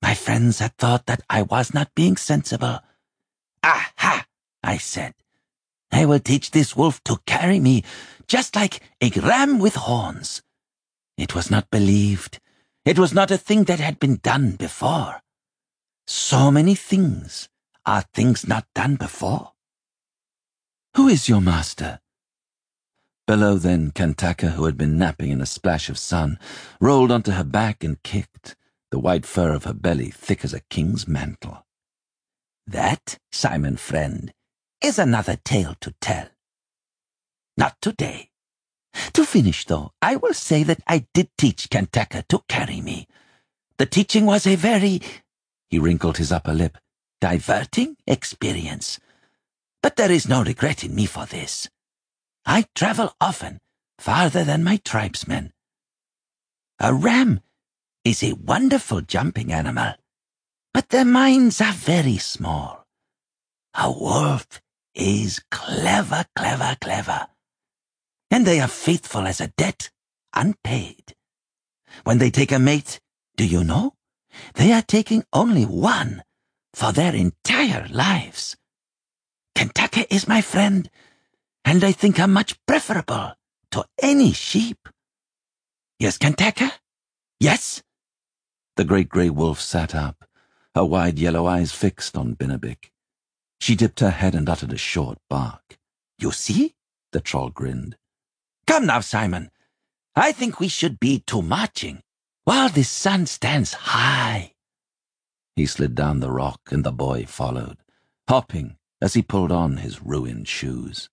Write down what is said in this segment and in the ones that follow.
My friends had thought that I was not being sensible. Aha, I said. I will teach this wolf to carry me, just like a ram with horns. It was not believed. It was not a thing that had been done before. So many things are things not done before. Who is your master? Below then, Kantaka, who had been napping in a splash of sun, rolled onto her back and kicked, the white fur of her belly thick as a king's mantle. That, Simon friend, is another tale to tell. Not today. To finish, though, I will say that I did teach Kantaka to carry me. The teaching was a very, he wrinkled his upper lip, diverting experience. But there is no regret in me for this. I travel often, farther than my tribesmen. A ram is a wonderful jumping animal, but their minds are very small. A wolf is clever, clever, clever. And they are faithful as a debt, unpaid. When they take a mate, do you know? They are taking only one for their entire lives. Kantaka is my friend, and I think I'm much preferable to any sheep. Yes, Kantaka? Yes? The great grey wolf sat up, her wide yellow eyes fixed on Binabik. She dipped her head and uttered a short bark. You see? The troll grinned. Come now, Simon. I think we should be to marching, while the sun stands high. He slid down the rock, and the boy followed, hopping as he pulled on his ruined shoes.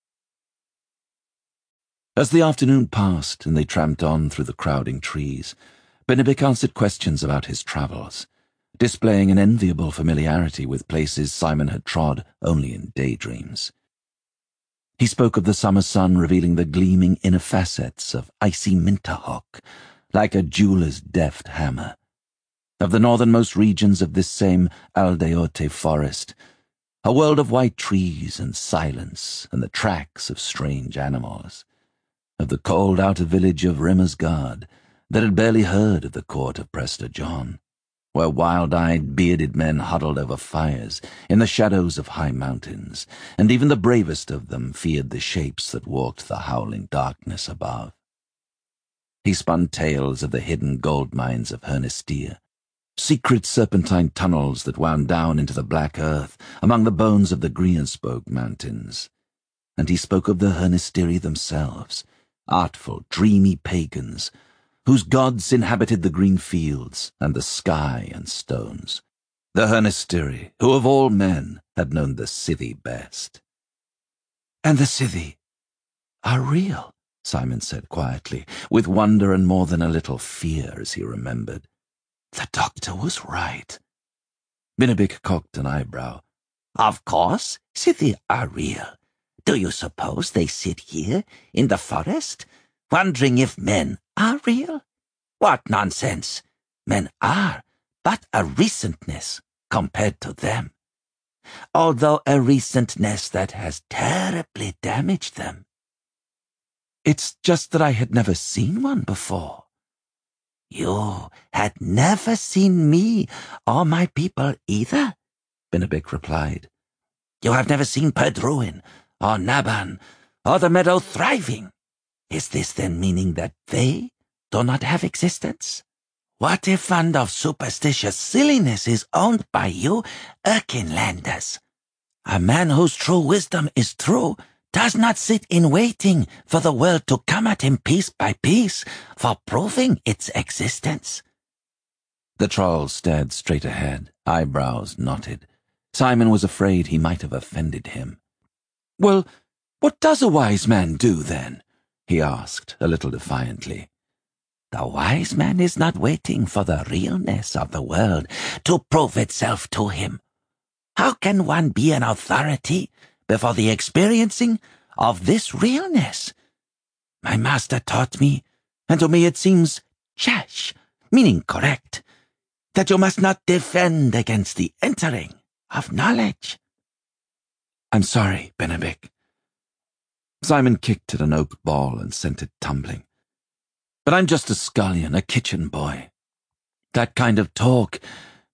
As the afternoon passed and they tramped on through the crowding trees, Binabik answered questions about his travels, displaying an enviable familiarity with places Simon had trod only in daydreams. He spoke of the summer sun revealing the gleaming inner facets of icy Minterhoek, like a jeweller's deft hammer, of the northernmost regions of this same Aldeote forest, a world of white trees and silence and the tracks of strange animals, of the cold outer village of Rimmersgard that had barely heard of the court of Prester John, where wild-eyed, bearded men huddled over fires in the shadows of high mountains, and even the bravest of them feared the shapes that walked the howling darkness above. He spun tales of the hidden gold mines of Hernistir, secret serpentine tunnels that wound down into the black earth among the bones of the Grienspoke mountains, and he spoke of the Hernistiri themselves, artful, dreamy pagans, whose gods inhabited the green fields and the sky and stones, the Hernistiri, who of all men had known the Scythi best. And the Scythi are real, Simon said quietly, with wonder and more than a little fear as he remembered. The doctor was right. Binabik cocked an eyebrow. Of course, Scythi are real. Do you suppose they sit here in the forest, wondering if men are real? What nonsense! Men are but a recentness compared to them, although a recentness that has terribly damaged them. It's just that I had never seen one before. You had never seen me or my people either, Binabik replied. You have never seen Perdruin or Naban or the meadow thriving. Is this then meaning that they do not have existence? What a fund of superstitious silliness is owned by you Erkinlanders. A man whose true wisdom is true does not sit in waiting for the world to come at him piece by piece for proving its existence. The troll stared straight ahead, eyebrows knotted. Simon was afraid he might have offended him. Well, what does a wise man do, then? He asked, a little defiantly. The wise man is not waiting for the realness of the world to prove itself to him. How can one be an authority before the experiencing of this realness? My master taught me, and to me it seems chash, meaning correct, that you must not defend against the entering of knowledge. I'm sorry, Binabik. Simon kicked at an oak ball and sent it tumbling. But I'm just a scullion, a kitchen boy. That kind of talk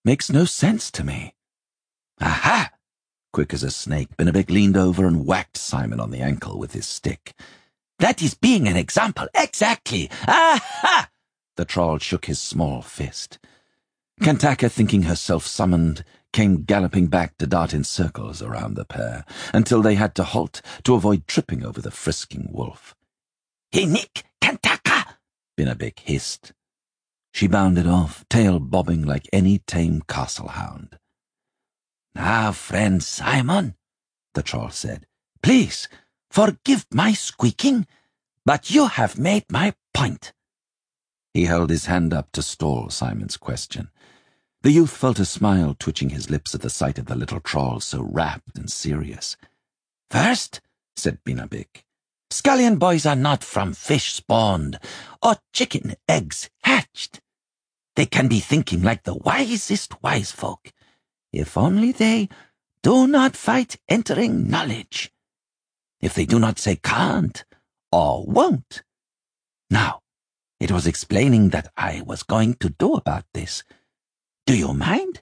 makes no sense to me. Aha! Quick as a snake, Benabik leaned over and whacked Simon on the ankle with his stick. That is being an example, exactly! Aha! The troll shook his small fist. Kantaka, thinking herself summoned, came galloping back to dart in circles around the pair, until they had to halt to avoid tripping over the frisking wolf. Hey, Nick! Kantaka! Benabik hissed. She bounded off, tail bobbing like any tame castle hound. Now, friend Simon, the troll said, please, forgive my squeaking, but you have made my point. He held his hand up to stall Simon's question. The youth felt a smile twitching his lips at the sight of the little troll so rapt and serious. First, said Benabik, scullion boys are not from fish spawned or chicken eggs hatched. They can be thinking like the wisest wise folk, if only they do not fight entering knowledge. If they do not say can't or won't. Now, it was explaining that I was going to do about this. Do you mind?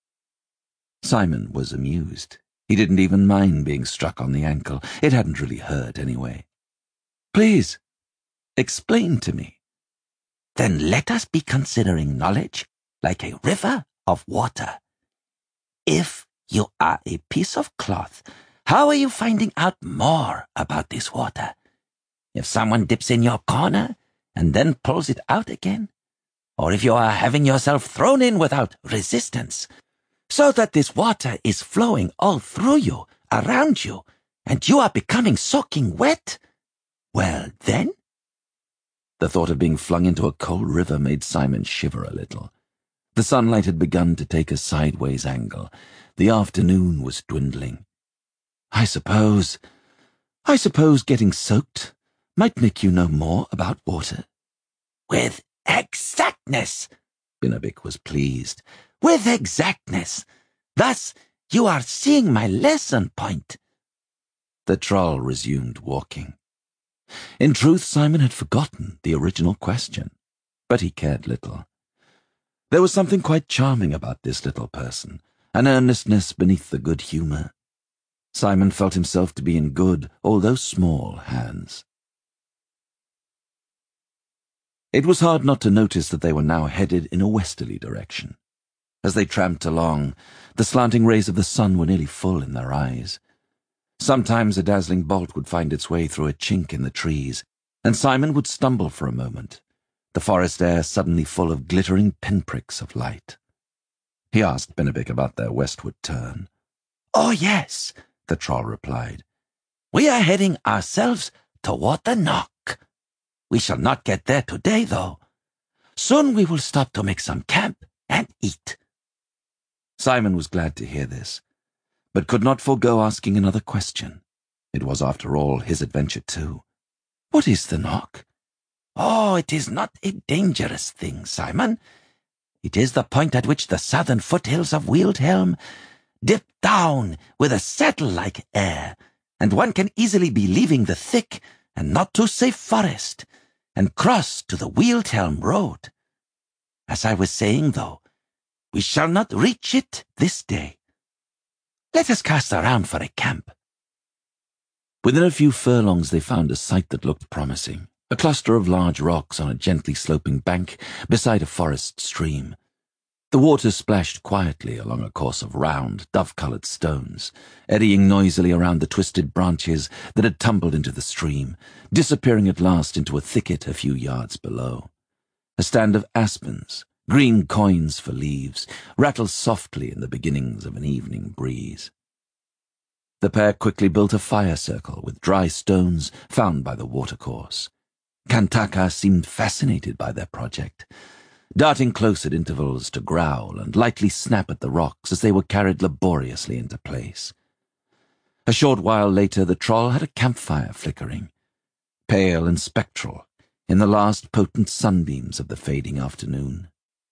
Simon was amused. He didn't even mind being struck on the ankle. It hadn't really hurt anyway. Please, explain to me. Then let us be considering knowledge like a river of water. If you are a piece of cloth, how are you finding out more about this water? If someone dips in your corner and then pulls it out again? Or if you are having yourself thrown in without resistance, so that this water is flowing all through you, around you, and you are becoming soaking wet? Well, then? The thought of being flung into a cold river made Simon shiver a little. The sunlight had begun to take a sideways angle. The afternoon was dwindling. I suppose getting soaked might make you know more about water. With exactness, Benabik was pleased. With exactness. Thus, you are seeing my lesson point. The troll resumed walking. In truth, Simon had forgotten the original question, but he cared little. There was something quite charming about this little person, an earnestness beneath the good humour. Simon felt himself to be in good, although small, hands. It was hard not to notice that they were now headed in a westerly direction. As they tramped along, the slanting rays of the sun were nearly full in their eyes. Sometimes a dazzling bolt would find its way through a chink in the trees, and Simon would stumble for a moment, the forest air suddenly full of glittering pinpricks of light. He asked Benabik about their westward turn. Oh, yes, the troll replied. We are heading ourselves toward the Knock. We shall not get there today, though. Soon we will stop to make some camp and eat. Simon was glad to hear this, but could not forego asking another question. It was, after all, his adventure too. What is the Knock? Oh, it is not a dangerous thing, Simon. It is the point at which the southern foothills of Wildhelm dip down with a saddle-like air, and one can easily be leaving the thick and not too safe forest, and cross to the Wildhelm road. As I was saying, though, we shall not reach it this day. Let us cast around for a camp. Within a few furlongs they found a site that looked promising, a cluster of large rocks on a gently sloping bank beside a forest stream. The water splashed quietly along a course of round, dove-coloured stones, eddying noisily around the twisted branches that had tumbled into the stream, disappearing at last into a thicket a few yards below. A stand of aspens, green coins for leaves, rattled softly in the beginnings of an evening breeze. The pair quickly built a fire circle with dry stones found by the watercourse. Kantaka seemed fascinated by their project, darting close at intervals to growl and lightly snap at the rocks as they were carried laboriously into place. A short while later the troll had a campfire flickering, pale and spectral in the last potent sunbeams of the fading afternoon.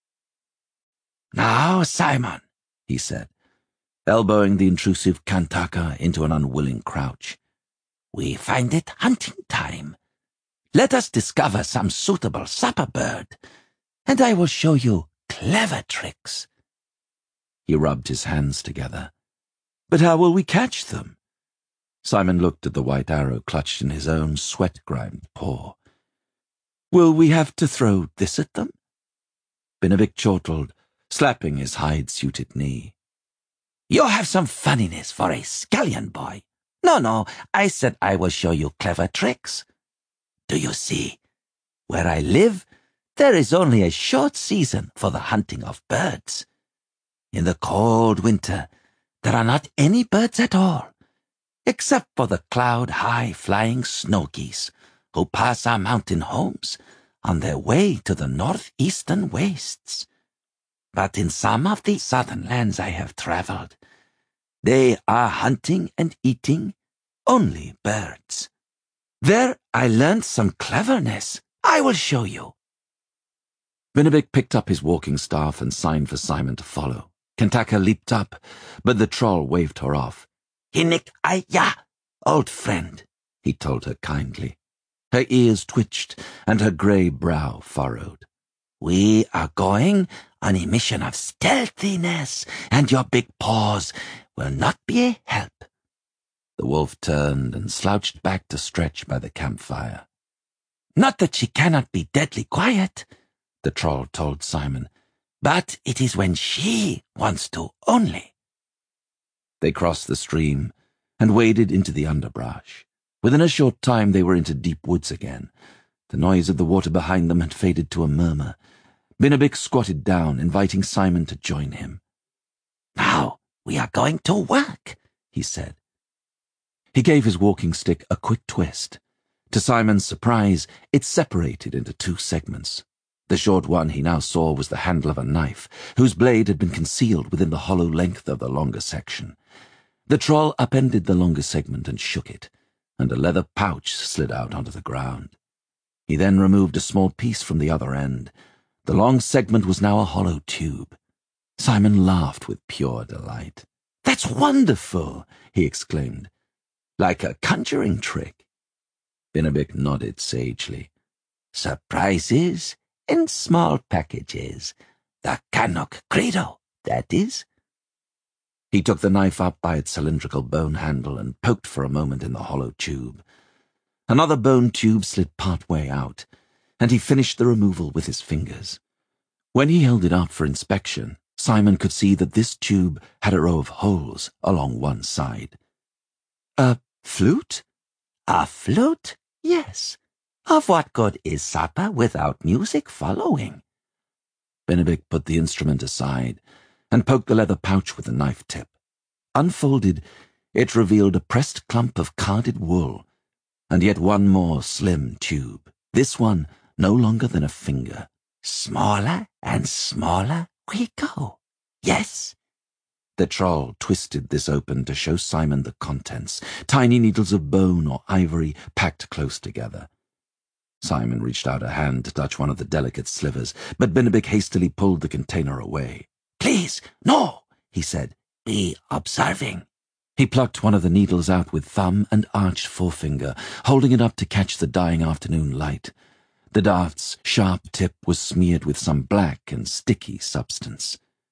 Now, Simon, he said, elbowing the intrusive Kantaka into an unwilling crouch, we find it hunting time. Let us discover some suitable supper bird, and I will show you clever tricks. He rubbed his hands together. But how will we catch them? Simon looked at the white arrow clutched in his own sweat-grimed paw. Will we have to throw this at them? Bennevic chortled, slapping his hide-suited knee. You have some funniness for a scallion boy. No, I said I will show you clever tricks. Do you see? Where I live, there is only a short season for the hunting of birds. In the cold winter, there are not any birds at all, except for the cloud-high flying snow geese who pass our mountain homes on their way to the northeastern wastes. But in some of the southern lands I have traveled, they are hunting and eating only birds. There I learned some cleverness. I will show you. Bennevic picked up his walking staff and signed for Simon to follow. Kentaka leaped up, but the troll waved her off. Hinnik ya, old friend, he told her kindly. Her ears twitched and her grey brow furrowed. We are going on a mission of stealthiness, and your big paws will not be a help. The wolf turned and slouched back to stretch by the campfire. Not that she cannot be deadly quiet, the troll told Simon, but it is when she wants to only. They crossed the stream and waded into the underbrush. Within a short time they were into deep woods again. The noise of the water behind them had faded to a murmur. Bennevic squatted down, inviting Simon to join him. Now we are going to work, he said. He gave his walking stick a quick twist. To Simon's surprise, it separated into two segments. The short one he now saw was the handle of a knife, whose blade had been concealed within the hollow length of the longer section. The troll upended the longer segment and shook it, and a leather pouch slid out onto the ground. He then removed a small piece from the other end. The long segment was now a hollow tube. Simon laughed with pure delight. That's wonderful, he exclaimed. Like a conjuring trick. Bennevic nodded sagely. Surprises in small packages. The Canuck Credo, that is. He took the knife up by its cylindrical bone handle and poked for a moment in the hollow tube. Another bone tube slid part way out, and he finished the removal with his fingers. When he held it out for inspection, Simon could see that this tube had a row of holes along one side. A flute? A flute? Yes. Of what good is supper without music following? Bennevic put the instrument aside and poked the leather pouch with the knife tip. Unfolded, it revealed a pressed clump of carded wool, and yet one more slim tube, this one no longer than a finger. Smaller and smaller we go. Yes. The troll twisted this open to show Simon the contents, tiny needles of bone or ivory packed close together. Simon reached out a hand to touch one of the delicate slivers, but Bennevic hastily pulled the container away. Please, no, he said. Be observing. He plucked one of the needles out with thumb and arched forefinger, holding it up to catch the dying afternoon light. The dart's sharp tip was smeared with some black and sticky substance.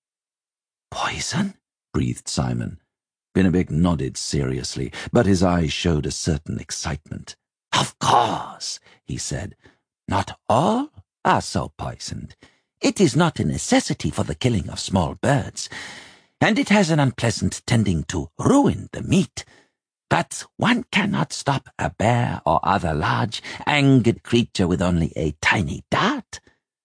Poison? Breathed Simon. Bennevic nodded seriously, but his eyes showed a certain excitement. Of course, he said. Not all are so poisoned. It is not a necessity for the killing of small birds, and it has an unpleasant tending to ruin the meat. But one cannot stop a bear or other large, angered creature with only a tiny dart.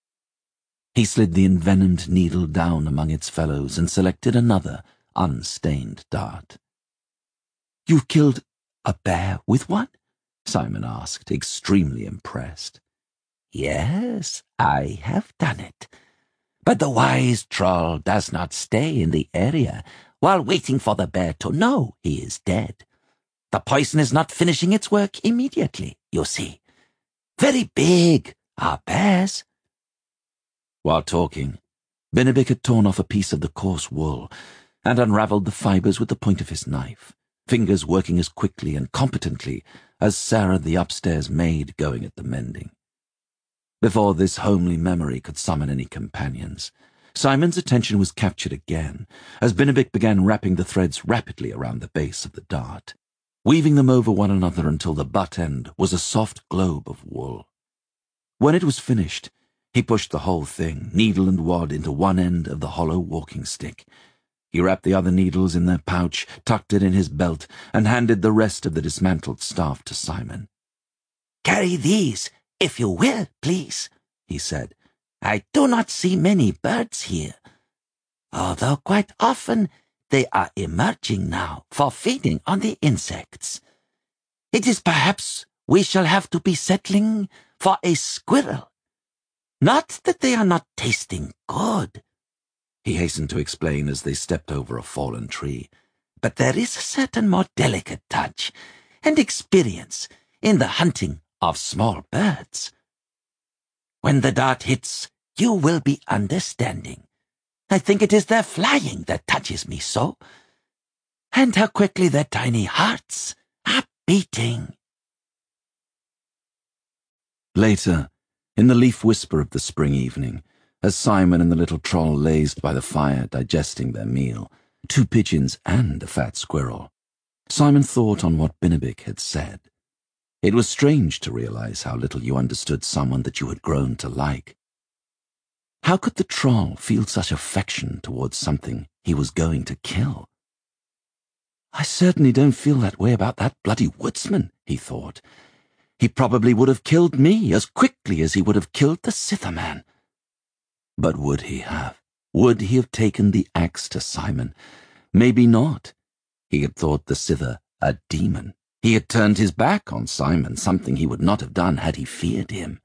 He slid the envenomed needle down among its fellows and selected another, unstained dart. You've killed a bear with one? Simon asked, extremely impressed. Yes, I have done it. But the wise troll does not stay in the area while waiting for the bear to know he is dead. The poison is not finishing its work immediately, you see. Very big are bears. While talking, Bennevic had torn off a piece of the coarse wool and unravelled the fibres with the point of his knife, fingers working as quickly and competently as Sarah the upstairs maid going at the mending. Before this homely memory could summon any companions, Simon's attention was captured again as Binabik began wrapping the threads rapidly around the base of the dart, weaving them over one another until the butt end was a soft globe of wool. When it was finished, he pushed the whole thing, needle and wad, into one end of the hollow walking stick. He wrapped the other needles in their pouch, tucked it in his belt, and handed the rest of the dismantled staff to Simon. "Carry these, if you will, please," he said. "I do not see many birds here, although quite often they are emerging now for feeding on the insects. It is perhaps we shall have to be settling for a squirrel. Not that they are not tasting good," he hastened to explain as they stepped over a fallen tree, "but there is a certain more delicate touch and experience in the hunting of small birds. When the dart hits, you will be understanding. I think it is their flying that touches me so, and how quickly their tiny hearts are beating." Later, in the leaf whisper of the spring evening, as Simon and the little troll lazed by the fire digesting their meal, 2 pigeons and a fat squirrel, Simon thought on what Binabik had said. It was strange to realize how little you understood someone that you had grown to like. How could the troll feel such affection towards something he was going to kill? "I certainly don't feel that way about that bloody woodsman," he thought. "He probably would have killed me as quickly as he would have killed the Scyther man." But would he have? Would he have taken the axe to Simon? Maybe not. He had thought the Scyther a demon. He had turned his back on Simon, something he would not have done had he feared him.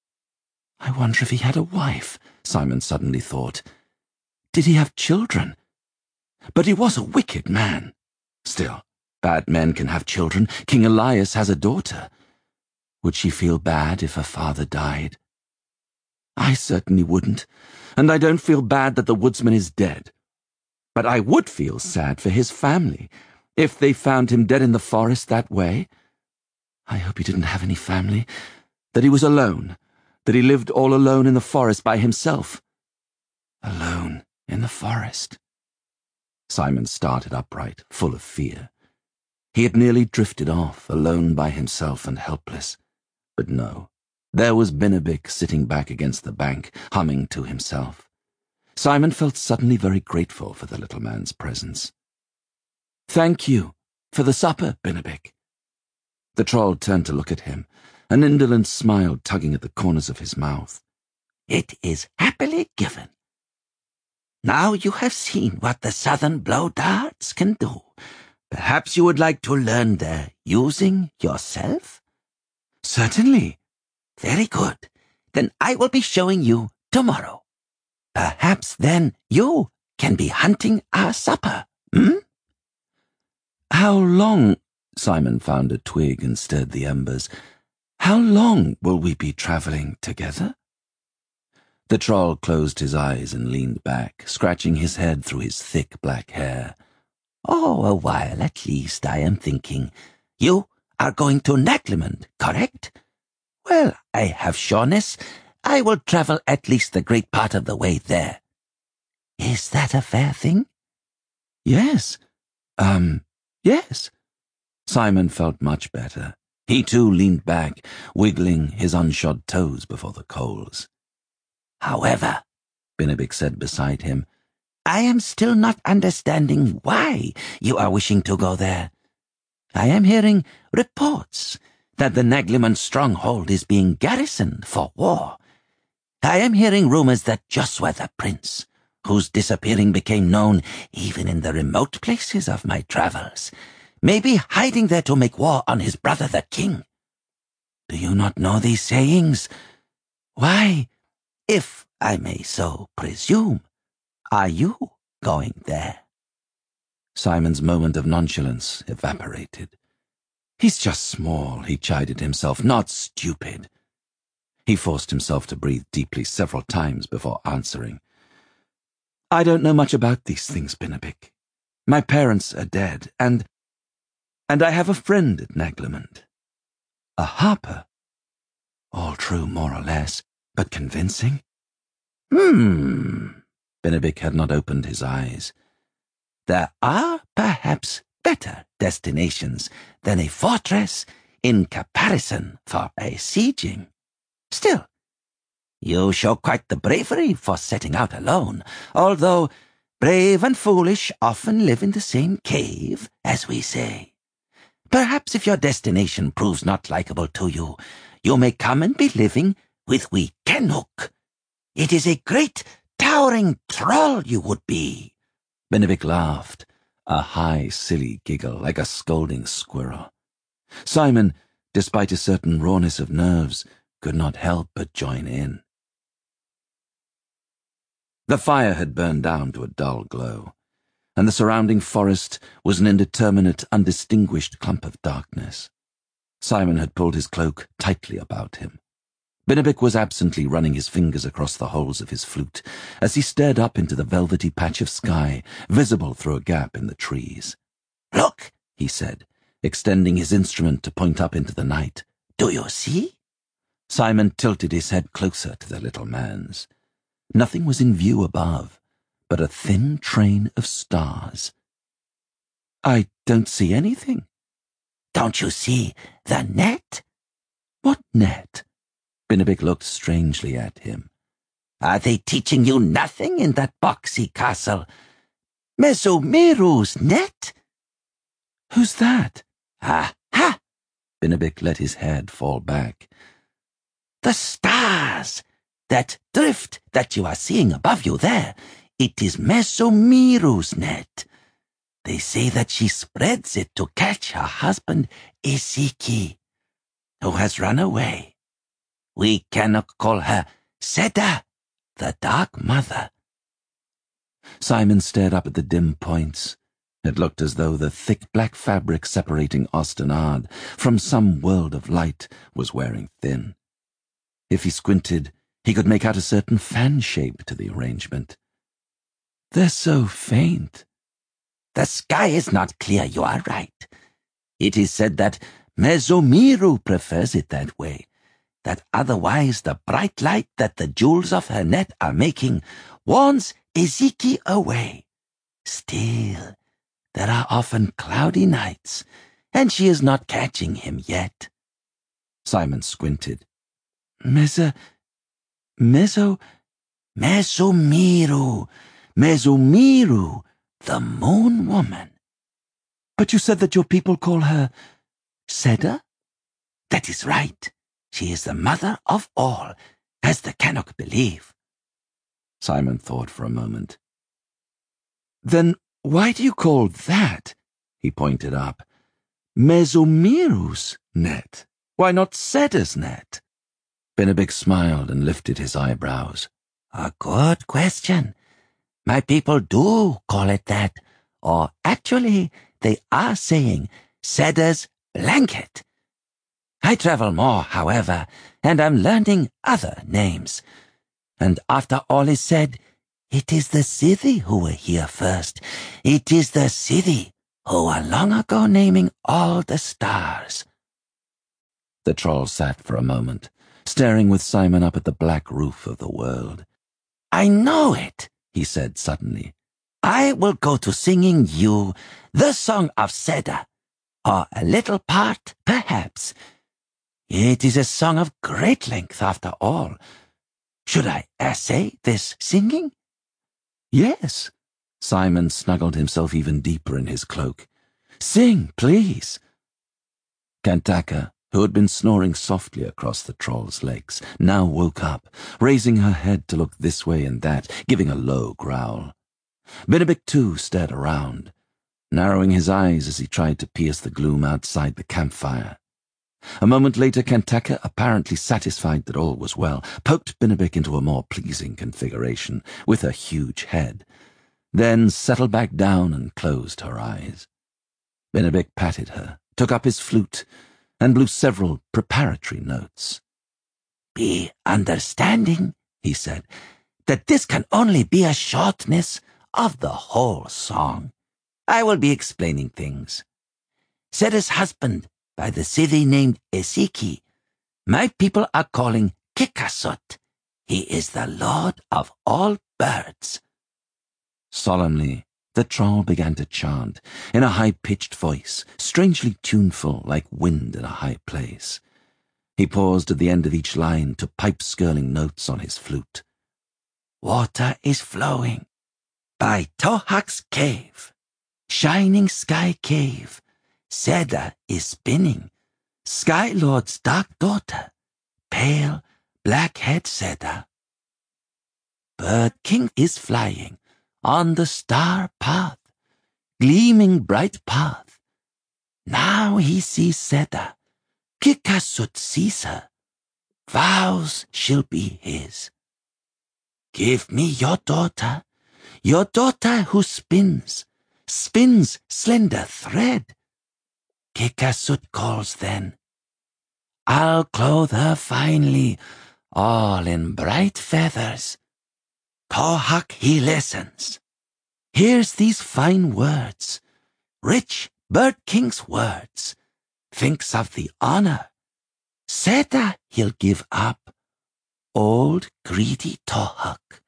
I wonder if he had a wife, Simon suddenly thought. Did he have children? But he was a wicked man. Still, bad men can have children. King Elias has a daughter. Would she feel bad if her father died? I certainly wouldn't, and I don't feel bad that the woodsman is dead. But I would feel sad for his family if they found him dead in the forest that way. I hope he didn't have any family, that he was alone, that he lived all alone in the forest by himself. Alone in the forest. Simon started upright, full of fear. He had nearly drifted off, alone by himself and helpless. But no, there was Binabik sitting back against the bank, humming to himself. Simon felt suddenly very grateful for the little man's presence. "Thank you for the supper, Binabik." The troll turned to look at him, an indolent smile tugging at the corners of his mouth. "It is happily given. Now you have seen what the southern blow darts can do. Perhaps you would like to learn their using yourself?" "Certainly." "Very good. Then I will be showing you tomorrow. Perhaps then you can be hunting our supper, How long," Simon found a twig and stirred the embers, "how long will we be travelling together?" The troll closed his eyes and leaned back, scratching his head through his thick black hair. "Oh, a while at least, I am thinking. You are going to Naglimund, correct? Well, I have sureness I will travel at least the great part of the way there. Is that a fair thing?" Yes. Yes. Simon felt much better. He too leaned back, wiggling his unshod toes before the coals. "However," Binabik said beside him, "I am still not understanding why you are wishing to go there. I am hearing reports that the Naglimund stronghold is being garrisoned for war. I am hearing rumors that Josua the prince, whose disappearing became known even in the remote places of my travels, may be hiding there to make war on his brother the king. Do you not know these sayings? Why, if I may so presume, are you going there?" Simon's moment of nonchalance evaporated. He's just small, he chided himself, not stupid. He forced himself to breathe deeply several times before answering. "I don't know much about these things, Binabik. My parents are dead, and I have a friend at Naglimund. A harper. All true, more or less, but convincing." Benebik had not opened his eyes. There are perhaps better destinations than a fortress in comparison for a sieging. Still, you show quite the bravery for setting out alone, although brave and foolish often live in the same cave, as we say. Perhaps if your destination proves not likeable to you, you may come and be living with wee Canuck. It is a great, towering troll you would be. Benebik laughed, a high, silly giggle like a scolding squirrel. Simon, despite a certain rawness of nerves, could not help but join in. The fire had burned down to a dull glow, and the surrounding forest was an indeterminate, undistinguished clump of darkness. Simon had pulled his cloak tightly about him. Benebik was absently running his fingers across the holes of his flute as he stared up into the velvety patch of sky visible through a gap in the trees. "Look," he said, extending his instrument to point up into the night. "Do you see?" Simon tilted his head closer to the little man's. Nothing was in view above, but a thin train of stars. "I don't see anything." "Don't you see the net?" "What net?" Benebik looked strangely at him. "Are they teaching you nothing in that boxy castle? Mesomeru's net?" "Who's that?" "Aha!" Benebik let his head fall back. "The stars! That drift that you are seeing above you there, it is Mesomeru's net. They say that she spreads it to catch her husband, Isiki, who has run away. We cannot call her Seda, the Dark Mother." Simon stared up at the dim points. It looked as though the thick black fabric separating Ostenard from some world of light was wearing thin. If he squinted, he could make out a certain fan shape to the arrangement. "They're so faint." "The sky is not clear, you are right. It is said that Mesomeru prefers it that way, that otherwise the bright light that the jewels of her net are making warns Isiki away. Still, there are often cloudy nights, and she is not catching him yet." Simon squinted. Mesomeru, the Moon Woman." "But you said that your people call her Seda?" "That is right. She is the mother of all, as the Canuck believe." Simon thought for a moment. "Then why do you call that," he pointed up, "Mesomeru's net? Why not Seda's net?" Benebik smiled and lifted his eyebrows. "A good question. My people do call it that, or actually they are saying Seda's blanket. I travel more, however, and am learning other names. And after all is said, it is the Sithi who were here first. It is the Sithi who were long ago naming all the stars." The troll sat for a moment, staring with Simon up at the black roof of the world. "I know it," he said suddenly. "I will go to singing you the Song of Seda, or a little part, perhaps. It is a song of great length, after all. Should I essay this singing?" "Yes." Simon snuggled himself even deeper in his cloak. "Sing, please." Kantaka, who had been snoring softly across the troll's legs, now woke up, raising her head to look this way and that, giving a low growl. Benebik, too, stared around, narrowing his eyes as he tried to pierce the gloom outside the campfire. A moment later, Kantaka, apparently satisfied that all was well, poked Benebik into a more pleasing configuration, with her huge head, then settled back down and closed her eyes. Benebik patted her, took up his flute, and blew several preparatory notes. "Be understanding," he said, "that this can only be a shortness of the whole song. I will be explaining things. Seda's husband, by the Sithi named Isiki, my people are calling Kikasot. He is the lord of all birds. Solemnly, the troll began to chant, in a high-pitched voice, strangely tuneful like wind in a high place. He paused at the end of each line to pipe skirling notes on his flute. Water is flowing by Tohak's cave, shining sky cave. Seda is spinning, Sky Lord's dark daughter, pale black-head Seda. Bird King is flying on the star path, gleaming bright path. Now he sees Seda, Kikasut sees her, vows she'll be his. Give me your daughter who spins slender thread. Kikasut calls then. I'll clothe her finely, all in bright feathers. Tohak he listens, hears these fine words, rich Bird King's words, thinks of the honor. Seda he'll give up, old greedy Tohak.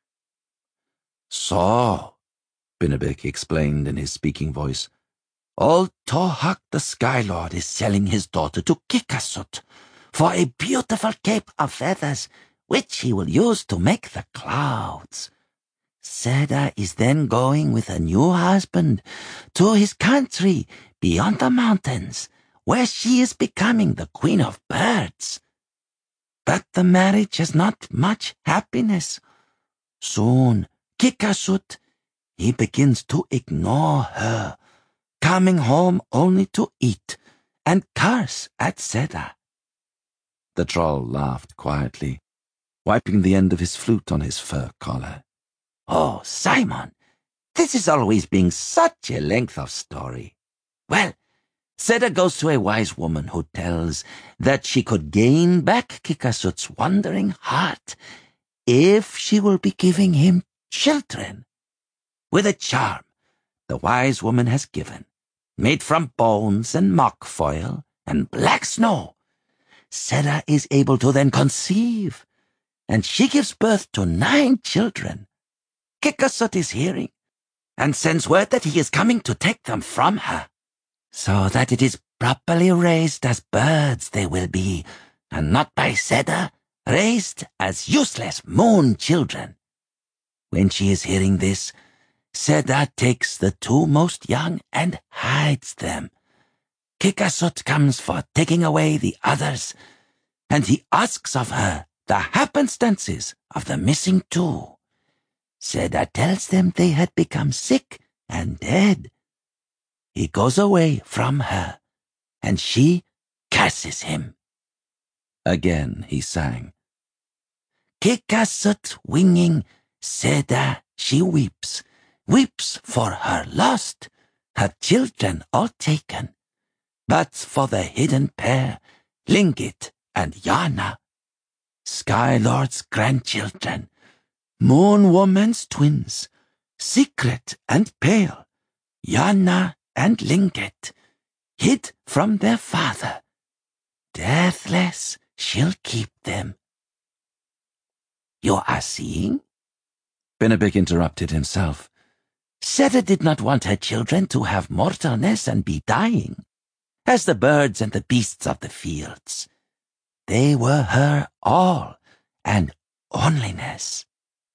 So, Binabik explained in his speaking voice, Old Tohak the Sky Lord is selling his daughter to Kikasut for a beautiful cape of feathers, which he will use to make the clouds. Seda is then going with a new husband to his country beyond the mountains, where she is becoming the queen of birds. But the marriage has not much happiness. Soon, Kikasut, he begins to ignore her, coming home only to eat and curse at Seda. The troll laughed quietly, wiping the end of his flute on his fur collar. Oh, Simon, this is always being such a length of story. Well, Seda goes to a wise woman who tells that she could gain back Kikasut's wandering heart if she will be giving him children. With a charm the wise woman has given, made from bones and mock foil and black snow, Seda is able to then conceive, and she gives birth to 9 children. Kikasut is hearing, and sends word that he is coming to take them from her, so that it is properly raised as birds they will be, and not by Seda, raised as useless moon children. When she is hearing this, Seda takes the 2 most young and hides them. Kikasut comes for taking away the others, and he asks of her the happenstances of the missing 2. Seda tells them they had become sick and dead. He goes away from her, and she curses him. Again he sang. Kikasut winging, Seda she weeps for her lost, her children all taken. But for the hidden pair, Lingit and Yana, Sky Lord's grandchildren, Moon Woman's twins, secret and pale, Yana and Lingit, hid from their father. Deathless she'll keep them. You are seeing? Binabik interrupted himself. Seda did not want her children to have mortalness and be dying, as the birds and the beasts of the fields. They were her all and onlyness.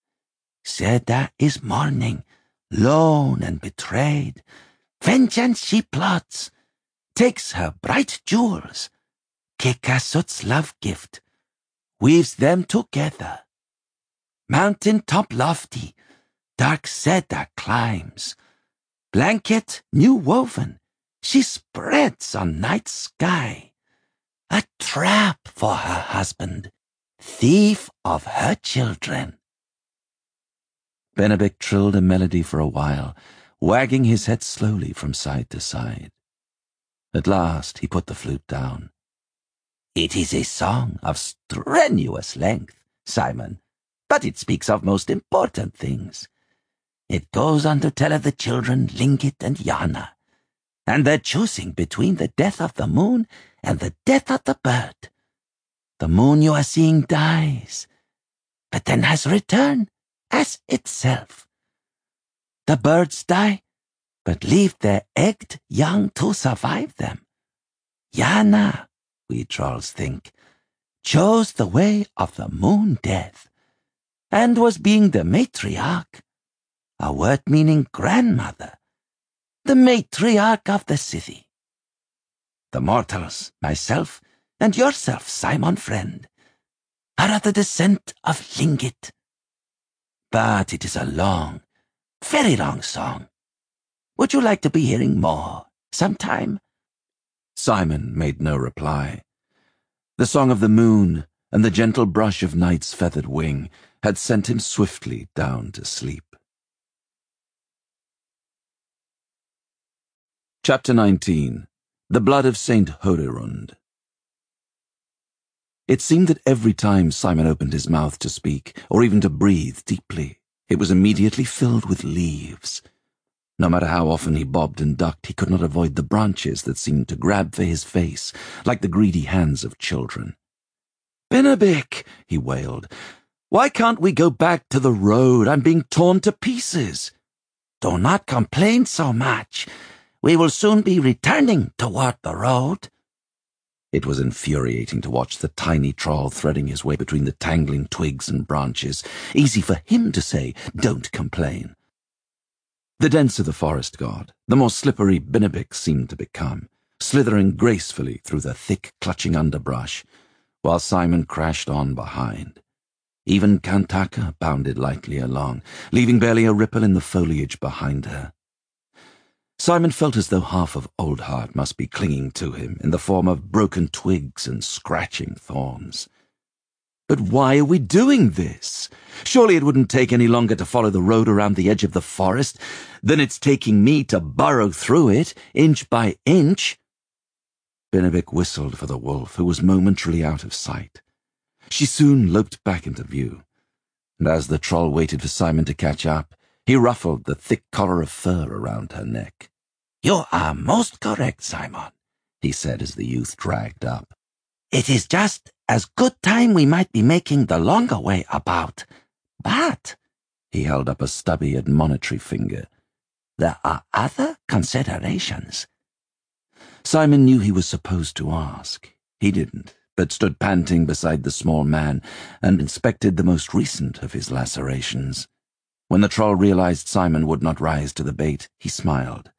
Seda is mourning, lone and betrayed. Vengeance she plots, takes her bright jewels, Kikasut's love gift, weaves them together. Mountain top lofty, dark Seda climbs. Blanket new woven, she spreads on night sky. A trap for her husband, thief of her children. Binabik trilled a melody for a while, wagging his head slowly from side to side. At last he put the flute down. It is a song of strenuous length, Simon, but it speaks of most important things. It goes on to tell of the children Lingit and Yana, and their choosing between the death of the moon and the death of the bird. The moon you are seeing dies, but then has returned as itself. The birds die, but leave their egged young to survive them. Yana, we trolls think, chose the way of the moon death, and was being the matriarch, a word meaning grandmother, the matriarch of the city. The mortals, myself, and yourself, Simon friend, are of the descent of Lingit. But it is a long, very long song. Would you like to be hearing more sometime? Simon made no reply. The song of the moon and the gentle brush of night's feathered wing had sent him swiftly down to sleep. Chapter 19. The Blood of Saint Hoderund. It seemed that every time Simon opened his mouth to speak, or even to breathe deeply, it was immediately filled with leaves. No matter how often he bobbed and ducked, he could not avoid the branches that seemed to grab for his face, like the greedy hands of children. "Bennebic," he wailed, "why can't we go back to the road? I'm being torn to pieces." "Do not complain so much. We will soon be returning toward the road." It was infuriating to watch the tiny troll threading his way between the tangling twigs and branches. Easy for him to say, "Don't complain." The denser the forest got, the more slippery Bennebic seemed to become, slithering gracefully through the thick, clutching underbrush, while Simon crashed on behind. Even Kantaka bounded lightly along, leaving barely a ripple in the foliage behind her. Simon felt as though half of Oldheart must be clinging to him in the form of broken twigs and scratching thorns. But why are we doing this? Surely it wouldn't take any longer to follow the road around the edge of the forest than it's taking me to burrow through it, inch by inch. Bennebic whistled for the wolf, who was momentarily out of sight. She soon loped back into view, and as the troll waited for Simon to catch up, he ruffled the thick collar of fur around her neck. "You are most correct, Simon," he said as the youth dragged up. "It is just as good time we might be making the longer way about. But," he held up a stubby admonitory finger, "there are other considerations." Simon knew he was supposed to ask. He didn't, but stood panting beside the small man and inspected the most recent of his lacerations. When the troll realized Simon would not rise to the bait, he smiled.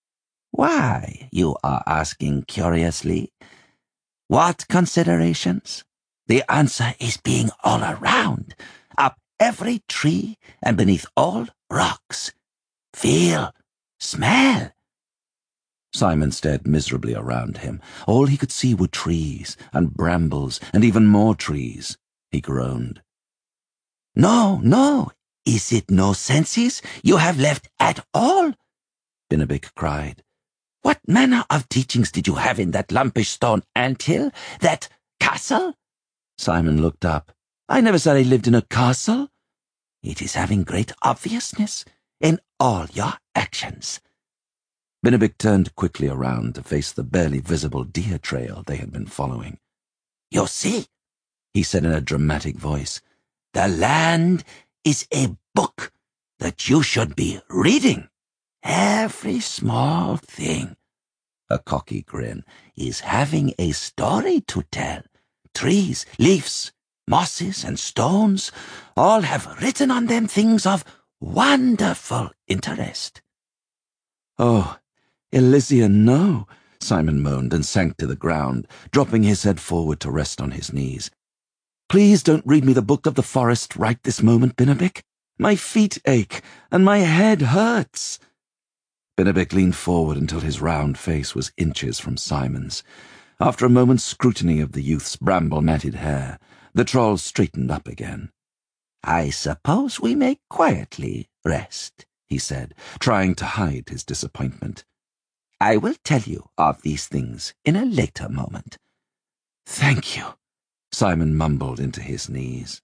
"Why, you are asking curiously. What considerations? The answer is being all around, up every tree and beneath all rocks. Feel, smell." Simon stared miserably around him. All he could see were trees and brambles and even more trees. He groaned. "No, no. Is it no senses you have left at all?" Bennebic cried. "What manner of teachings did you have in that lumpish stone anthill, that castle?" Simon looked up. "I never said I lived in a castle." "It is having great obviousness in all your actions." Bennebic turned quickly around to face the barely visible deer trail they had been following. "You see," he said in a dramatic voice, "the land is a book that you should be reading. Every small thing," a cocky grin, "is having a story to tell. Trees, leaves, mosses, and stones all have written on them things of wonderful interest." "Oh, Elysian, no," Simon moaned and sank to the ground, dropping his head forward to rest on his knees. "Please don't read me the Book of the Forest right this moment, Bennebic. My feet ache, and my head hurts." Bennebic leaned forward until his round face was inches from Simon's. After a moment's scrutiny of the youth's bramble-matted hair, the troll straightened up again. "I suppose we may quietly rest," he said, trying to hide his disappointment. "I will tell you of these things in a later moment." "Thank you," Simon mumbled into his knees.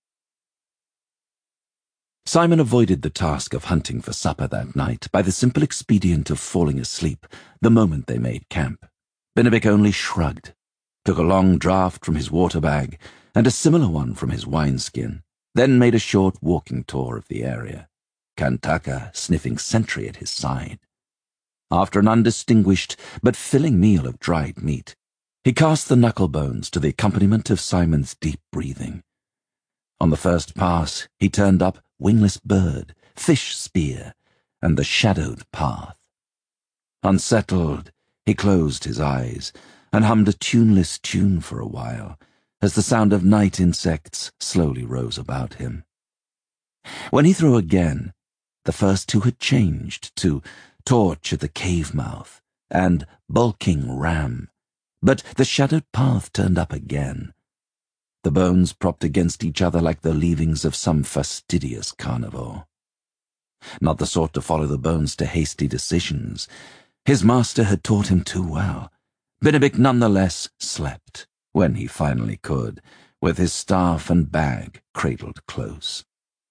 Simon avoided the task of hunting for supper that night by the simple expedient of falling asleep the moment they made camp. Bennebic only shrugged, took a long draught from his water bag and a similar one from his wineskin, then made a short walking tour of the area. Kantaka sniffing sentry at his side. After an undistinguished but filling meal of dried meat, he cast the knuckle bones to the accompaniment of Simon's deep breathing. On the first pass, he turned up wingless bird, fish spear, and the shadowed path. Unsettled, he closed his eyes and hummed a tuneless tune for a while, as the sound of night insects slowly rose about him. When he threw again, the first two had changed to Torch at the cave mouth and Bulking Ram, but the shadowed path turned up again. The bones propped against each other like the leavings of some fastidious carnivore. Not the sort to follow the bones to hasty decisions. His master had taught him too well. Bennebic nonetheless slept, when he finally could, with his staff and bag cradled close.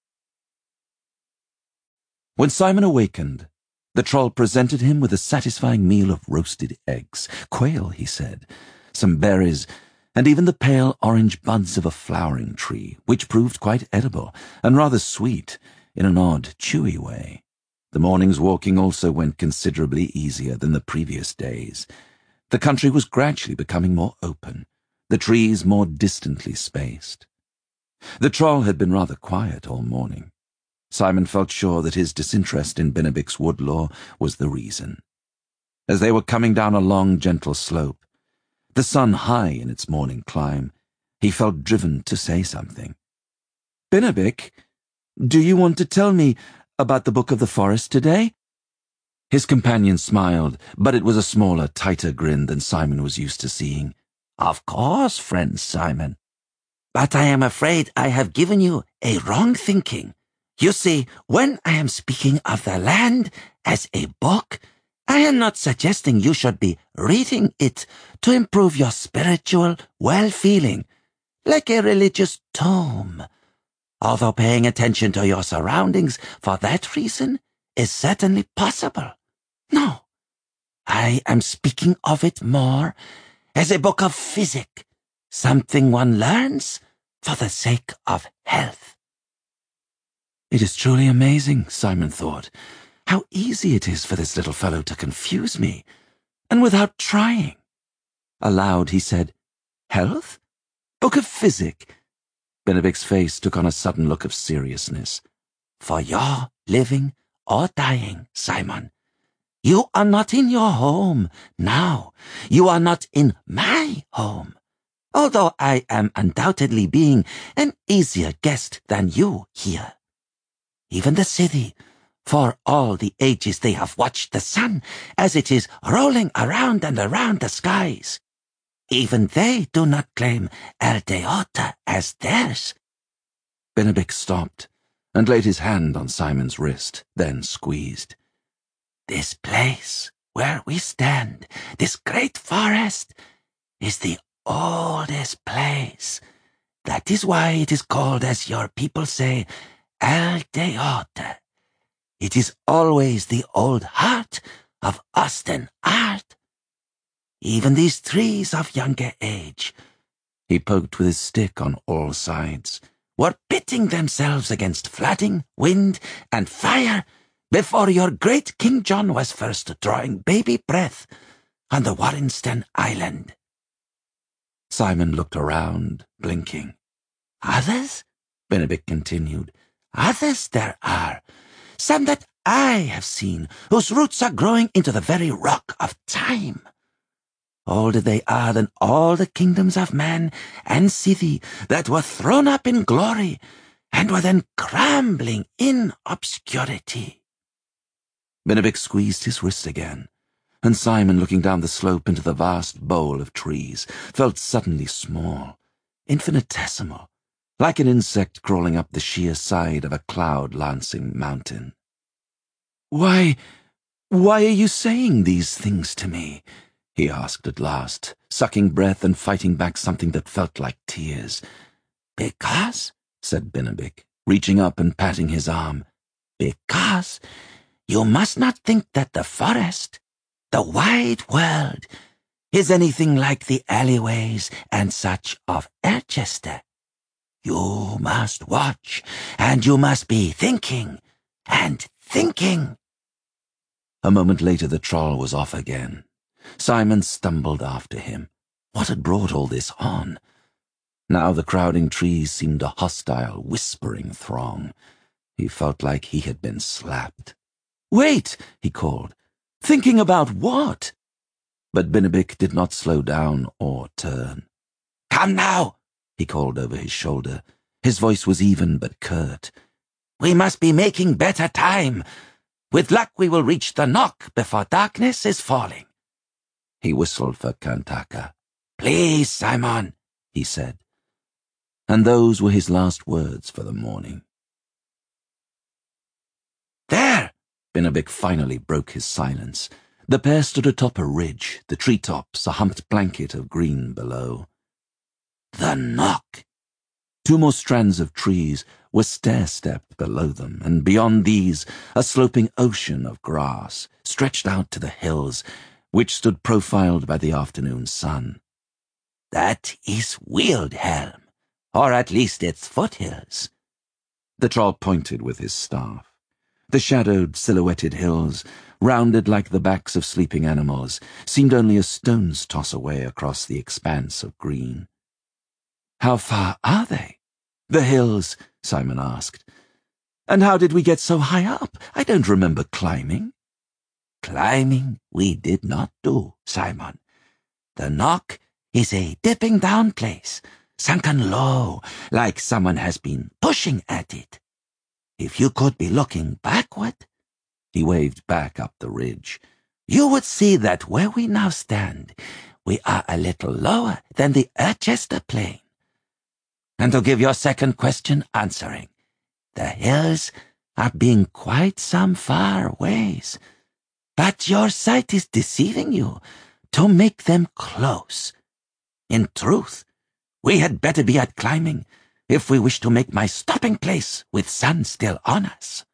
When Simon awakened, the troll presented him with a satisfying meal of roasted eggs, quail, he said, some berries, and even the pale orange buds of a flowering tree, which proved quite edible and rather sweet in an odd, chewy way. The morning's walking also went considerably easier than the previous days. The country was gradually becoming more open, the trees more distantly spaced. The troll had been rather quiet all morning. Simon felt sure that his disinterest in Bennebic's wood lore was the reason. As they were coming down a long, gentle slope, the sun high in its morning climb, he felt driven to say something. "Bennebic, do you want to tell me about the Book of the Forest today?" His companion smiled, but it was a smaller, tighter grin than Simon was used to seeing. "Of course, friend Simon. But I am afraid I have given you a wrong thinking. You see, when I am speaking of the land as a book, I am not suggesting you should be reading it to improve your spiritual well-feeling, like a religious tome. Although paying attention to your surroundings for that reason is certainly possible. No, I am speaking of it more as a book of physic, something one learns for the sake of health." It is truly amazing, Simon thought, how easy it is for this little fellow to confuse me, and without trying. Aloud he said, "Health? Book of physic?" Bennebic's face took on a sudden look of seriousness. "For your living or dying, Simon. You are not in your home now. You are not in my home, although I am undoubtedly being an easier guest than you here. Even the city, for all the ages they have watched the sun as it is rolling around and around the skies, even they do not claim El Deota as theirs." Bennebic stopped and laid his hand on Simon's wrist, then squeezed. "This place where we stand, this great forest, is the oldest place. That is why it is called, as your people say, El Deota. It is always the old heart of Osten art. Even these trees of younger age," he poked with his stick on all sides, "were pitting themselves against flooding, wind, and fire before your great King John was first drawing baby breath on the Warrenstein Island." Simon looked around, blinking. "Others?" Bennebic continued. "Others there are, some that I have seen, whose roots are growing into the very rock of time. Older they are than all the kingdoms of man and city that were thrown up in glory and were then crumbling in obscurity." Bennebic squeezed his wrist again, and Simon, looking down the slope into the vast bowl of trees, felt suddenly small, infinitesimal, like an insect crawling up the sheer side of a cloud-lancing mountain. Why are you saying these things to me?" he asked at last, sucking breath and fighting back something that felt like tears. "Because," said Bennebic, reaching up and patting his arm, "because you must not think that the forest, the wide world, is anything like the alleyways and such of Erchester. You must watch, and you must be thinking, and thinking. A moment later the troll was off again. Simon stumbled after him. What had brought all this on? Now the crowding trees seemed a hostile, whispering throng. He felt like he had been slapped. "Wait!" he called. "Thinking about what?" But Binabik did not slow down or turn. "Come now," he called over his shoulder. His voice was even but curt. "We must be making better time. With luck we will reach the Knock before darkness is falling." He whistled for Kantaka. "Please, Simon," he said. And those were his last words for the morning. "There!" Binabik finally broke his silence. The pair stood atop a ridge, the treetops a humped blanket of green below. "The Knock!" 2 more strands of trees were stair-stepped below them, and beyond these a sloping ocean of grass stretched out to the hills, which stood profiled by the afternoon sun. "That is Wildhelm, or at least its foothills." The troll pointed with his staff. The shadowed, silhouetted hills, rounded like the backs of sleeping animals, seemed only a stone's toss away across the expanse of green. "How far are they?" "The hills," Simon asked. "And how did we get so high up? I don't remember climbing." "Climbing we did not do, Simon. The Knock is a dipping down place, sunken low, like someone has been pushing at it. If you could be looking backward," he waved back up the ridge, "you would see that where we now stand, we are a little lower than the Irchester Plain. And to give your second question answering, the hills are being quite some far ways, but your sight is deceiving you to make them close. In truth, we had better be at climbing if we wish to make my stopping place with sun still on us."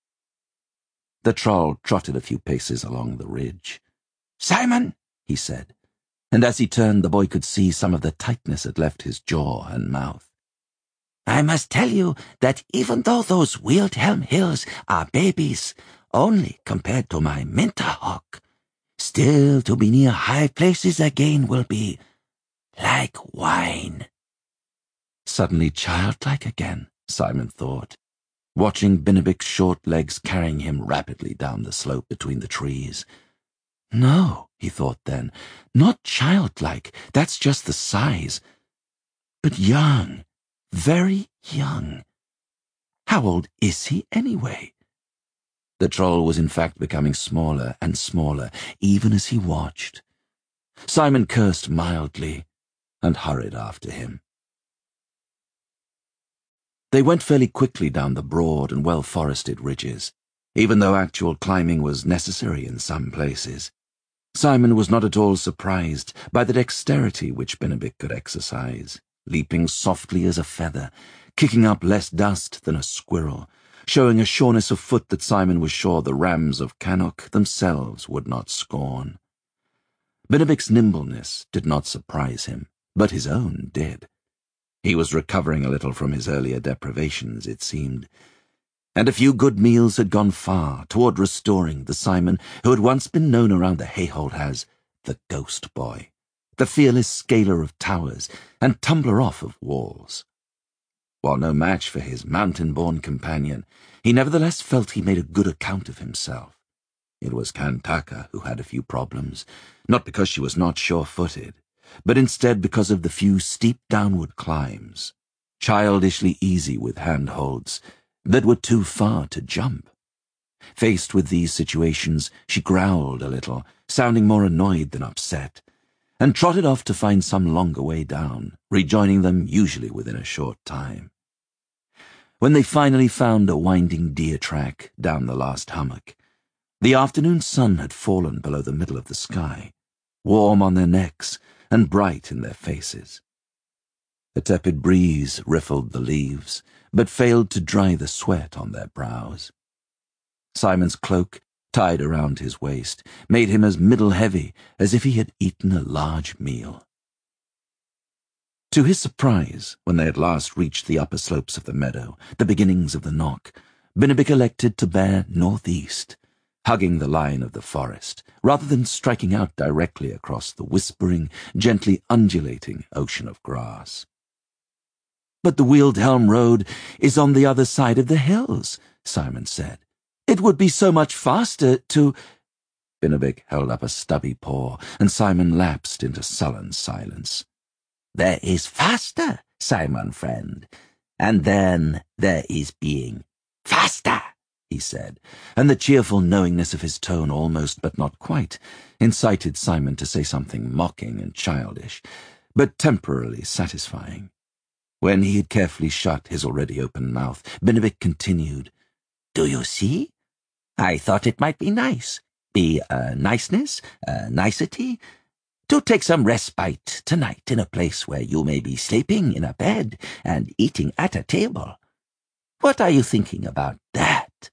The troll trotted a few paces along the ridge. "Simon," he said, and as he turned the boy could see some of the tightness had left his jaw and mouth. "I must tell you that even though those Wildhelm hills are babies, only compared to my Minterhawk, still to be near high places again will be like wine." Suddenly childlike again, Simon thought, watching Binabik's short legs carrying him rapidly down the slope between the trees. No, he thought then, not childlike, that's just the size. But young, very young. How old is he anyway? The troll was in fact becoming smaller and smaller, even as he watched. Simon cursed mildly and hurried after him. They went fairly quickly down the broad and well-forested ridges, even though actual climbing was necessary in some places. Simon was not at all surprised by the dexterity which Binabik could exercise, leaping softly as a feather, kicking up less dust than a squirrel, showing a sureness of foot that Simon was sure the rams of Cannock themselves would not scorn. Binabik's nimbleness did not surprise him, but his own did. He was recovering a little from his earlier deprivations, it seemed, and a few good meals had gone far toward restoring the Simon who had once been known around the Hayhold as the Ghost Boy, the fearless scaler of towers and tumbler off of walls. While no match for his mountain-born companion, he nevertheless felt he made a good account of himself. It was Kantaka who had a few problems, not because she was not sure-footed, but instead because of the few steep downward climbs, childishly easy with handholds, that were too far to jump. Faced with these situations, she growled a little, sounding more annoyed than upset, and trotted off to find some longer way down, rejoining them usually within a short time. When they finally found a winding deer track down the last hummock, the afternoon sun had fallen below the middle of the sky, warm on their necks and bright in their faces. A tepid breeze riffled the leaves, but failed to dry the sweat on their brows. Simon's cloak, tied around his waist, made him as middle-heavy as if he had eaten a large meal. To his surprise, when they at last reached the upper slopes of the meadow, the beginnings of the Knock, Bennebic elected to bear northeast, hugging the line of the forest, rather than striking out directly across the whispering, gently undulating ocean of grass. "But the Wheeled-Helm Road is on the other side of the hills," Simon said. "It would be so much faster to—" Bennebic held up a stubby paw, and Simon lapsed into sullen silence. "There is faster, Simon friend, and then there is being faster," he said, and the cheerful knowingness of his tone almost, but not quite, incited Simon to say something mocking and childish, but temporarily satisfying. When he had carefully shut his already open mouth, Bennebic continued, "Do you see? I thought it might be nice, be a niceness, a nicety, to take some respite tonight in a place where you may be sleeping in a bed and eating at a table. What are you thinking about that?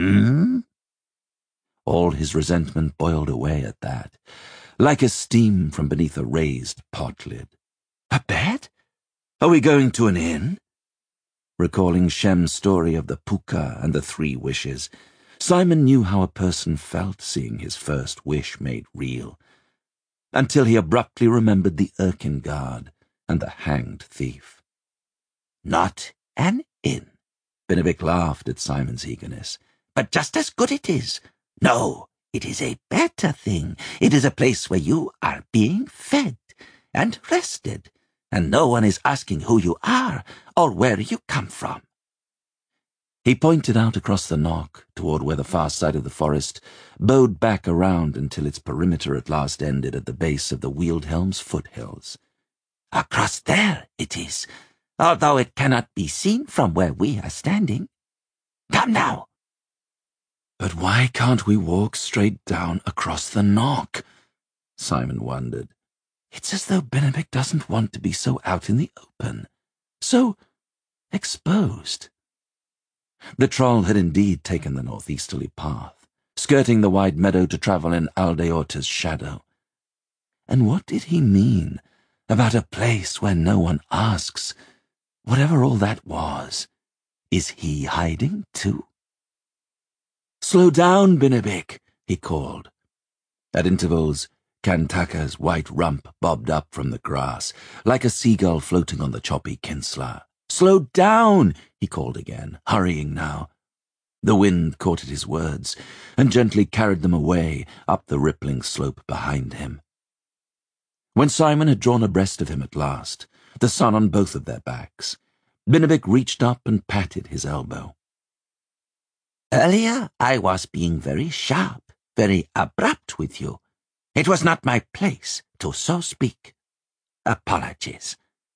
All his resentment boiled away at that, like a steam from beneath a raised pot lid. "A bed? Are we going to an inn?" Recalling Shem's story of the puka and the 3 wishes, Simon knew how a person felt seeing his first wish made real, until he abruptly remembered the Erkengarde and the hanged thief. "Not an inn," Bennebic laughed at Simon's eagerness. "But just as good it is. No, it is a better thing. It is a place where you are being fed and rested, and no one is asking who you are or where you come from." He pointed out across the knock toward where the far side of the forest bowed back around until its perimeter at last ended at the base of the Wheeled-Helm's foothills. "Across there it is, although it cannot be seen from where we are standing. Come now." "But why can't we walk straight down across the knock?" Simon wondered. It's as though Bennebic doesn't want to be so out in the open, so exposed. The troll had indeed taken the northeasterly path, skirting the wide meadow to travel in Aldeota's shadow. And what did he mean about a place where no one asks? Whatever all that was, is he hiding too? "Slow down, Bennebic," he called. At intervals, Kantaka's white rump bobbed up from the grass, like a seagull floating on the choppy Kinsla. "Slow down," he called again, hurrying now. The wind caught at his words and gently carried them away up the rippling slope behind him. When Simon had drawn abreast of him at last, the sun on both of their backs, Bennebic reached up and patted his elbow. "Earlier I was being very sharp, very abrupt with you. It was not my place to so speak. Apologies."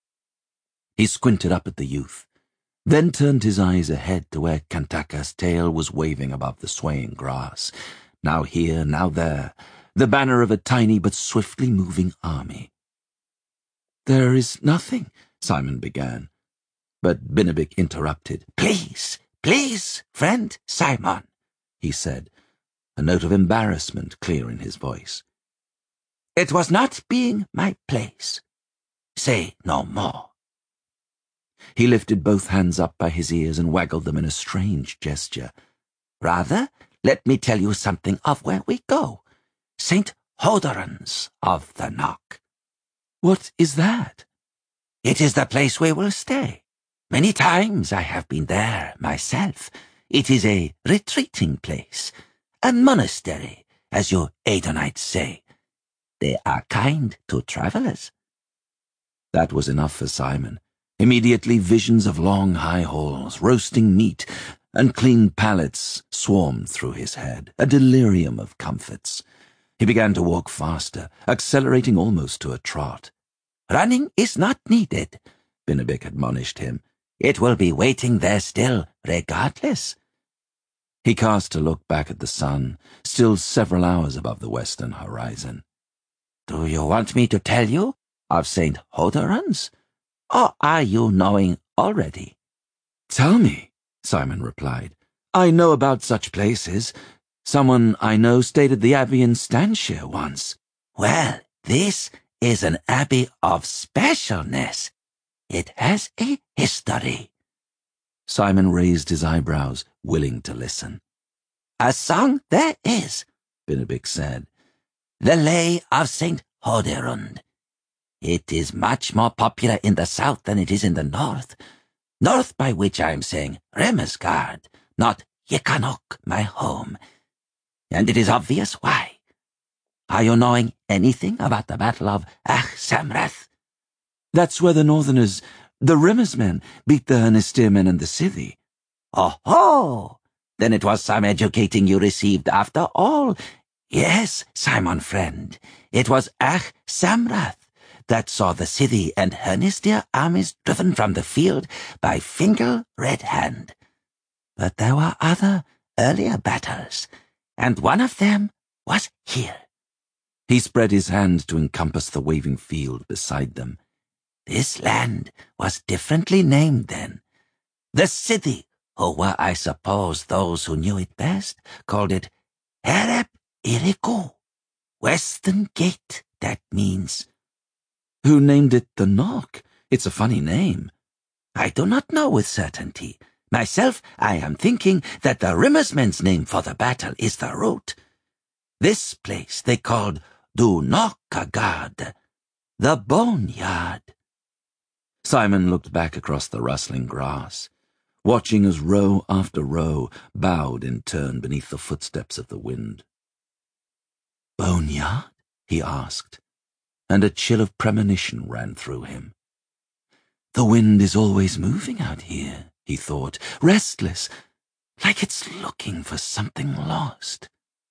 He squinted up at the youth, then turned his eyes ahead to where Kantaka's tail was waving above the swaying grass, now here, now there, the banner of a tiny but swiftly moving army. "There is nothing," Simon began, but Bennebic interrupted. "Please, please, friend Simon," he said, a note of embarrassment clear in his voice. "It was not being my place. Say no more." He lifted both hands up by his ears and waggled them in a strange gesture. "Rather, let me tell you something of where we go. St. Hodoran's of the Knock." "What is that?" "It is the place we will stay. Many times I have been there myself. It is a retreating place, a monastery, as you Adonites say. They are kind to travelers." That was enough for Simon. Immediately visions of long high halls, roasting meat, and clean pallets swarmed through his head, a delirium of comforts. He began to walk faster, accelerating almost to a trot. "Running is not needed," Bennebic admonished him. "It will be waiting there still, regardless." He cast a look back at the sun, still several hours above the western horizon. "Do you want me to tell you of St. Hodoran's? Or are you knowing already?" "Tell me," Simon replied. "I know about such places. Someone I know stayed at the Abbey in Stanshire once." "Well, this is an abbey of specialness. It has a history." Simon raised his eyebrows. willing to listen. "A song there is," Binabik said. "The Lay of St. Hoderund. It is much more popular in the south than it is in the north. North, by which I am saying Remesgard, not Yikanok, my home. And it is obvious why. Are you knowing anything about the Battle of Samrath?" "That's where the Northerners, the Rimmer's men, beat the Hernesteer men and the Scythi." "Oh-ho! Then it was some educating you received after all. Yes, Simon friend, it was Samrath that saw the Scythi and Hernesteer armies driven from the field by Fingal Red Hand. But there were other, earlier battles, and one of them was here." He spread his hand to encompass the waving field beside them. "This land was differently named then. The Scythi, who were, I suppose, those who knew it best, called it Herep Iriku. Western Gate, that means." "Who named it the Knock? It's a funny name." "I do not know with certainty. Myself, I am thinking that the Rimmersmen's name for the battle is the root. This place they called Dunokagard, the boneyard." Simon looked back across the rustling grass, watching as row after row bowed in turn beneath the footsteps of the wind. "Boneyard?" he asked, and a chill of premonition ran through him. "The wind is always moving out here," he thought, "restless, like it's looking for something lost."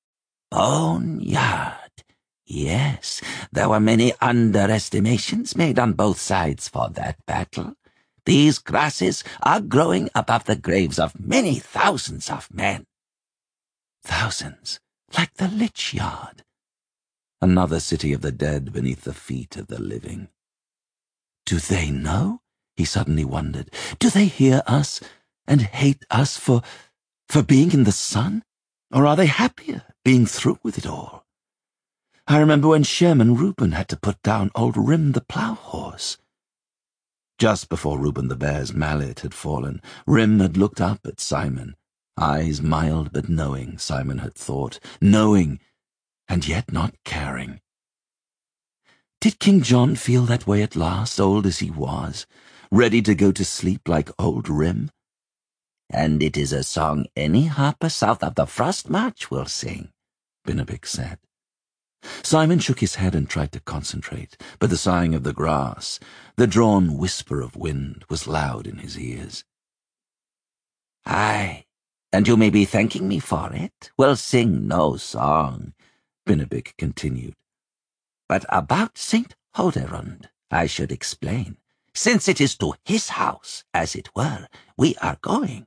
Boneyard. Yes, there were many underestimations made on both sides for that battle. These grasses are growing above the graves of many thousands of men." Thousands, like the Lich Yard. Another city of the dead beneath the feet of the living. Do they know? He suddenly wondered. Do they hear us and hate us for being in the sun? Or are they happier being through with it all? I remember when Sherman Reuben had to put down old Rim the plough horse. Just before Reuben the bear's mallet had fallen, Rim had looked up at Simon, eyes mild but knowing, Simon had thought, knowing and yet not caring. Did King John feel that way at last, old as he was, ready to go to sleep like old Rim? "And it is a song any harper south of the Frost March will sing," Binabik said. Simon shook his head and tried to concentrate, but the sighing of the grass, the drawn whisper of wind, was loud in his ears. "Aye, and you may be thanking me for it. We'll sing no song," Binabik continued. "But about St. Hoderund I should explain, since it is to his house, as it were, we are going."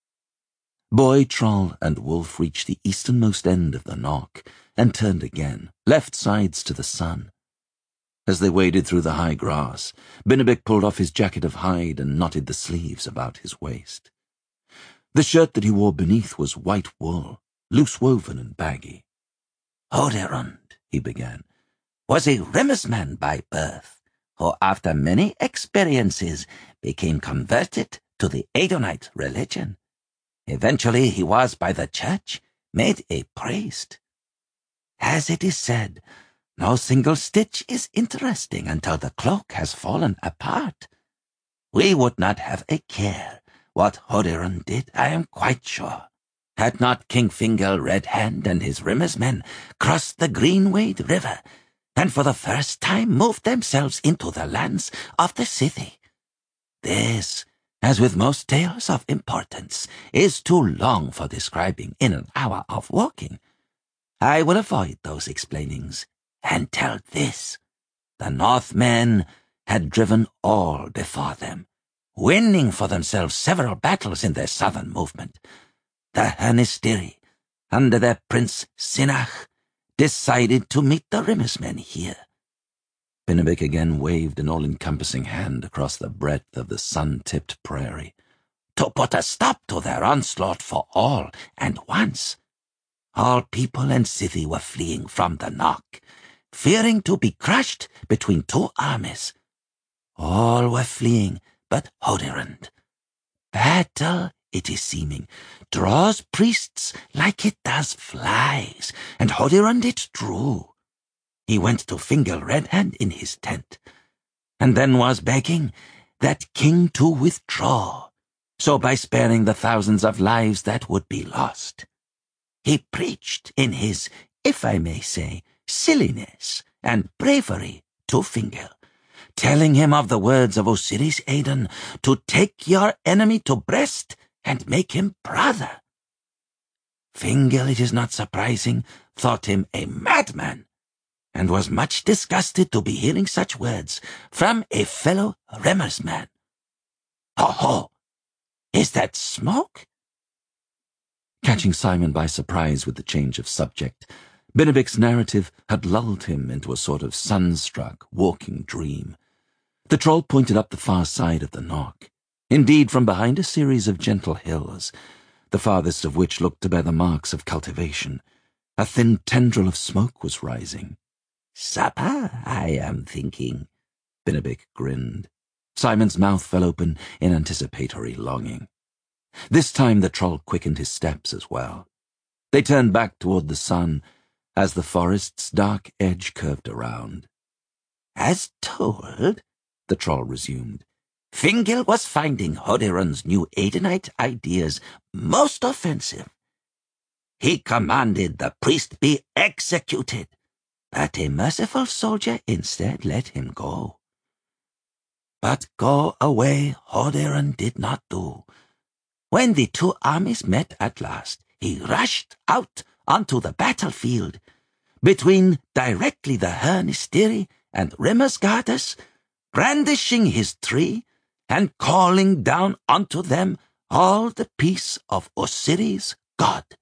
Boy, Troll, and Wolf reached the easternmost end of the Knock and turned again, left sides to the sun. As they waded through the high grass, Binabik pulled off his jacket of hide and knotted the sleeves about his waist. The shirt that he wore beneath was white wool, loose woven and baggy. "Hoderund," he began, "was a Rimmersman by birth, who after many experiences became converted to the Adonite religion. Eventually he was by the church made a priest. As it is said, no single stitch is interesting until the cloak has fallen apart. We would not have a care what Hoderun did, I am quite sure, had not King Fingal Red Hand and his Rimmersmen crossed the Greenwade River, and for the first time moved themselves into the lands of the Scythi. This, as with most tales of importance, is too long for describing in an hour of walking. I will avoid those explainings, and tell this. The Northmen had driven all before them, winning for themselves several battles in their southern movement. The Hernestiri, under their prince Sinach, decided to meet the Rimmersmen here. Binabik again waved an all-encompassing hand across the breadth of the sun-tipped prairie. To put a stop to their onslaught for all and once. All people and Scythi were fleeing from the Knock, fearing to be crushed between two armies. All were fleeing but Hoderund. Battle it is seeming, draws priests like it does flies, and Hodirund it drew. He went to Fingal Redhand in his tent, and then was begging that king to withdraw, so by sparing the thousands of lives that would be lost. He preached in his, if I may say, silliness and bravery to Fingal, telling him of the words of Osiris Aden to take your enemy to breast and make him brother. Fingal, it is not surprising, thought him a madman, and was much disgusted to be hearing such words from a fellow Remersman. Ho ho! Is that smoke? Catching Simon by surprise with the change of subject, Benebic's narrative had lulled him into a sort of sunstruck, walking dream. The troll pointed up the far side of the Knock, indeed from behind a series of gentle hills, the farthest of which looked to bear the marks of cultivation. A thin tendril of smoke was rising. Supper, I am thinking. Benebic grinned. Simon's mouth fell open in anticipatory longing. This time the troll quickened his steps as well. They turned back toward the sun as the forest's dark edge curved around. As told, the troll resumed, Fingal was finding Hodirund's new Adenite ideas most offensive. He commanded the priest be executed, but a merciful soldier instead let him go. But go away Hodirund did not do. When the two armies met at last, he rushed out onto the battlefield, between directly the Hernistiri and Rimmersgardus, brandishing his tree and calling down unto them all the peace of Osiris, God.